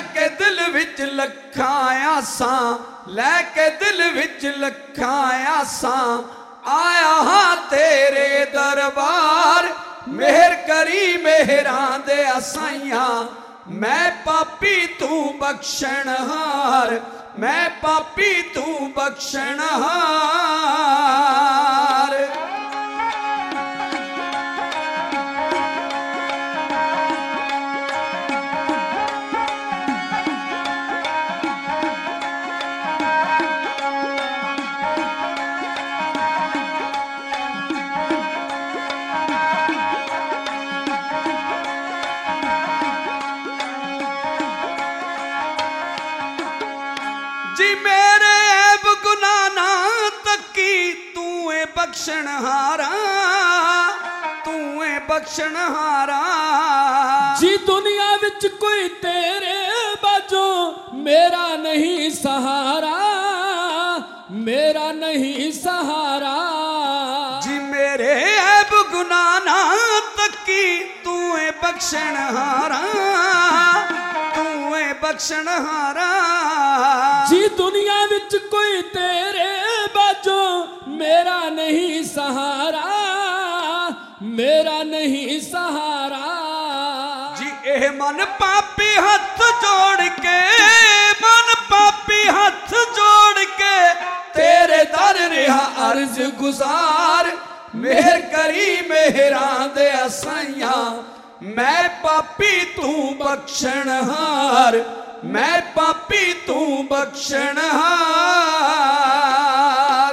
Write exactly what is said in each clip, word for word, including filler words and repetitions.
के दिल विच लखां आसां, लैके दिल विच लखां आसां, आया हां तेरे दरबार। मेहर करी मेहरां दे साईयां, मैं पापी तू बख्शणहार, मैं पापी तू बख्शणहार। जी मेरे ऐब गुनाह ना तकी, तू है बख्शणहारा, तू है बख्शणहारा। जी दुनिया विच कोई तेरे बाजो मेरा नहीं सहारा, मेरा नहीं सहारा। जी मेरे ऐब गुनाह ना तकी, तू है बख्शणहारा, तू है बख्शणहारा। जी दुनिया विच कोई तेरे बाजो मेरा नहीं सहारा, मेरा नहीं सहारा। जी एह मन पापी हथ जोड़ के, मन पापी हथ जोड़ के तेरे दर रिहा अर्ज गुजार। मेहर करी मेहरां दे साईयां, मैं पापी तू बख्शणहार, मैं पापी तू बख्शणहार।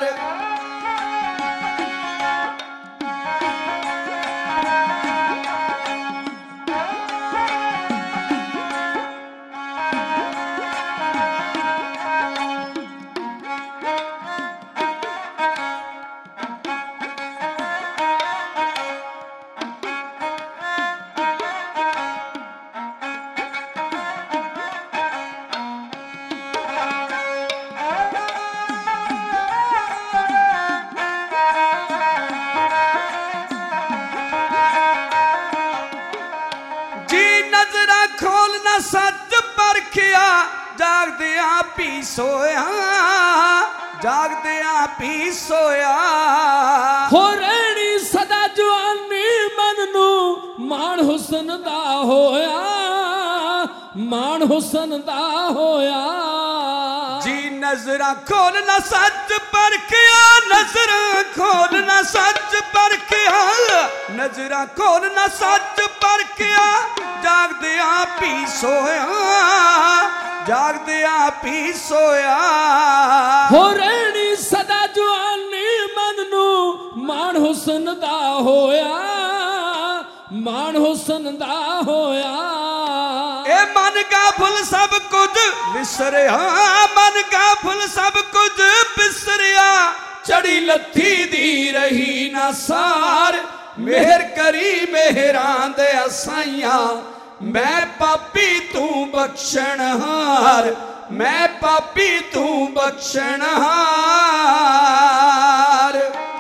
खोलना सच परखिया, जागदिया पी सोया, जागदिया पी सोया। हो रहनी सदा जवानी मन नू, मान हुसन दा होया, मान हुसन दा होया। जी नजरा खोलना सच परखिया, नजरा खोलना सच परखिया, नजरा खोलना सच परखिया, जागदिया पी सोया, जागदिया पी सोया। हो रहनी सदा जवानी मन नू, मान हुसन दा होया, मान हुसन दा होया। ए मन का फुल सब कुछ विसरिया, मन का फुल सब कुछ विसरिया, चढ़ी लथी दी रही ना सार। मेहर करी मेहरां दे साईयां, मैं पापी तू बख्शणहार, मैं पापी तू बख्शणहार।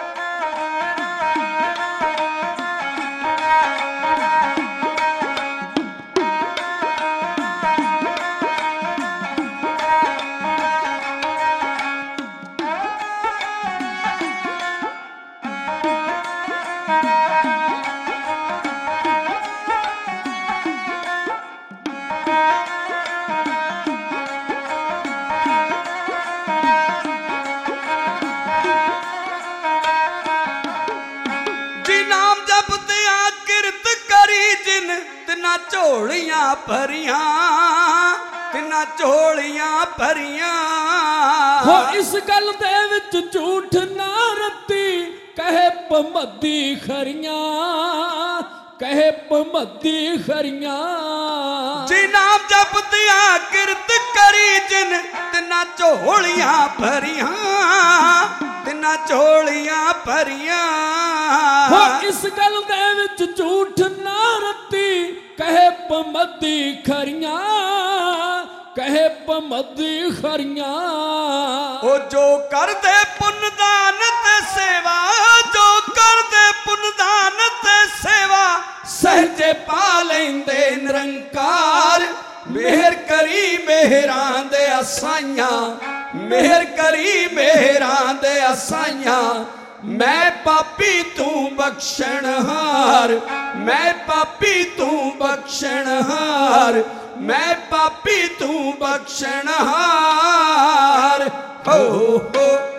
झोलियां भरियां, तिना झोलियां भरियां। हो इस गल दे विच झूठ ना रत्ती, कहे पमदी खरियां, कहे पमदी खरियां। जी नाम जपदिया किरत करी जिन, तिना झोलियां भरियां, तिना झोलियां भरियां। हो इस गल दे विच झूठ ना रत्ती, कहे पमदी खरियां, कहे पमदी खरियां। ओ जो कर दे पुनदान ते सेवा, जो कर दे पुनदान ते सेवा, सहजे पा लेंदे निरंकार। मेहर करी मेहरां दे असाइयां, मेहर करी मेहरां दे असाइयां। मैं पापी तू बख्शणहार, मैं पापी तू बख्शणहार, मैं पापी तू बख्शणहार। हो हो